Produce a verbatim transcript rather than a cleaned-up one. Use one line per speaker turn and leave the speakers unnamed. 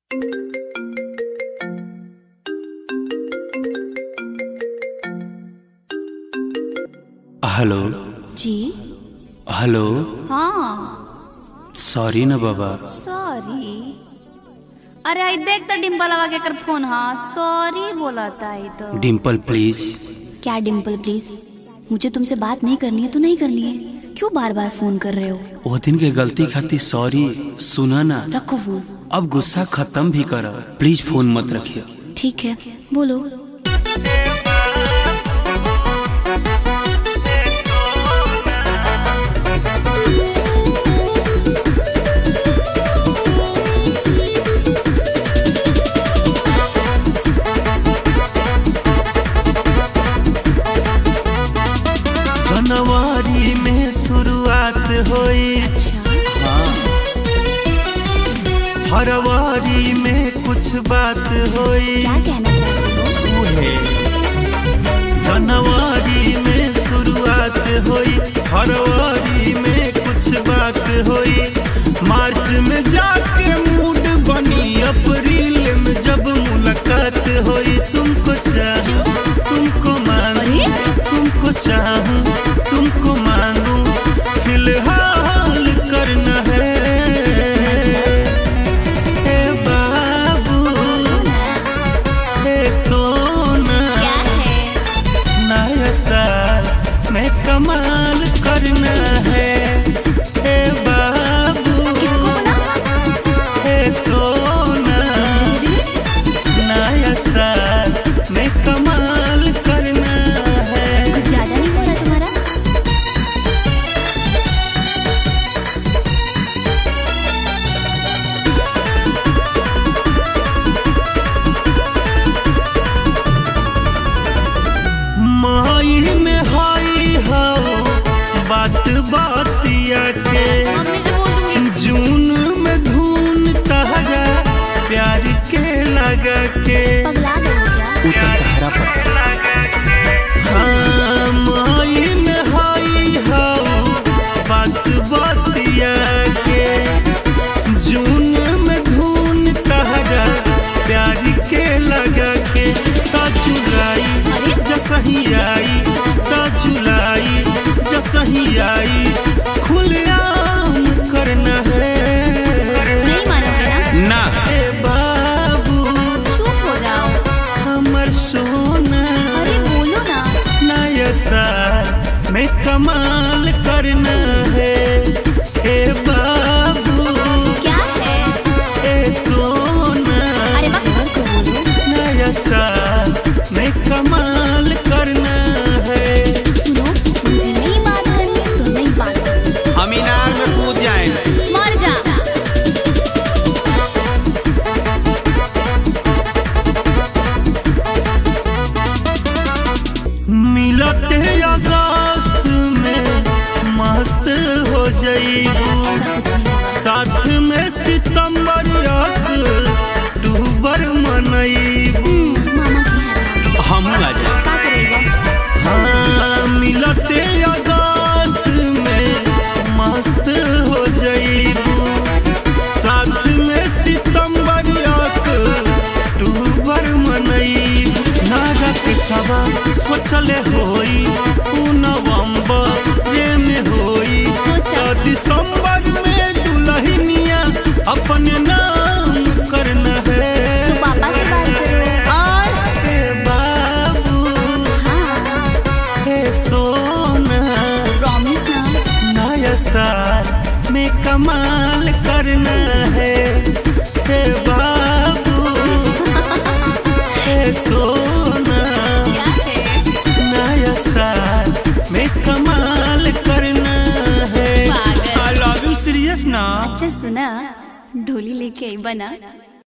Hello
जी।
Hello.
हाँ
sorry ना बाबा।
सॉरी। अरे आई देख तो डिम्पल आवा के कर फोन। हाँ सॉरी बोला था आई तो।
डिम्पल प्लीज।
क्या डिम्पल प्लीज? मुझे तुमसे बात नहीं करनी है तो नहीं करनी है, क्यों बार बार फोन कर रहे हो?
वो दिन के गलती खातिर सॉरी। सुना ना,
रखो फोन।
अब गुस्सा खत्म भी करो, प्लीज फोन मत रखिए।
ठीक है बोलो।
जनवरी में शुरुआत हुई। हाँ। फरवरी में कुछ बात हुई।
क्या कहना चाहते हो?
जनवरी में शुरुआत हुई, फरवरी में कुछ बात हुई, मार्च में जाके मूड बनी, अप्रैल में जब मुलाकात हुई। तुमको चाहूं, तुमको मांगू, तुमको चाहूं, तुमको मांगू, फिलहाल करना है। ए बाबू, ए सोना, नया साल में कमाल करना है। ए बाबू,
किसको बोला?
ए सोना, नया साल में कमाल करना है।
कुछ ज्यादा नहीं हो रहा तुम्हारा?
माई में हाई हो बात बातिया के,
मम्मी से बोल दूंगी।
जून में धून तहरा प्यार के लगा के।
पगला गए हो क्या?
उतर तहरा पर। हाँ माई में हाई हो बात बातिया के, जून में धून तहरा प्यार के लगा के। ता जुलाई जसही आई, ता जुलाई जसही आई, खुलेआम करना है।
नहीं मानोगे ना?
ना। ए बाबू,
चुप हो जाओ।
हमर सोना,
अरे बोलो ना।
नया साल में कमाल करना है। ए बाबू,
क्या है?
ए सोना,
अरे बाप रे, को बोलो।
नया साल में कमाल करना है।
सुनो, मुझे नहीं बात करनी तो नहीं बात करनी।
हम इनार में कूद जाएंगे।
मर जा।
मिलते अगस्त में मस्त हो जाइबू, साथ में सितंबर अक्टूबर मनइबू।
मामा की है।
हम आ जाए।
का करेगा?
हाँ मिलते अगस्त में मस्त हो जाइबू, साथ में सितंबर अक्टूबर मनइबू। नारक सवा सोचले होई, उ नवंबर में होई,
सोचा।
तो दिसंबर में दुल्हनिया अपने नाम करना है।
तो पापा से बात करो।
आए बाबू,
हाँ
हे सोना,
प्रॉमिस ना।
नया साल में कमाल करना है। हे बाबू, हे सोना,
क्या है?
नया साल में कमाल करना है।
पागल।
आई लव यू सीरियस ना।
अच्छा सुना, ढोली लेके आई बना।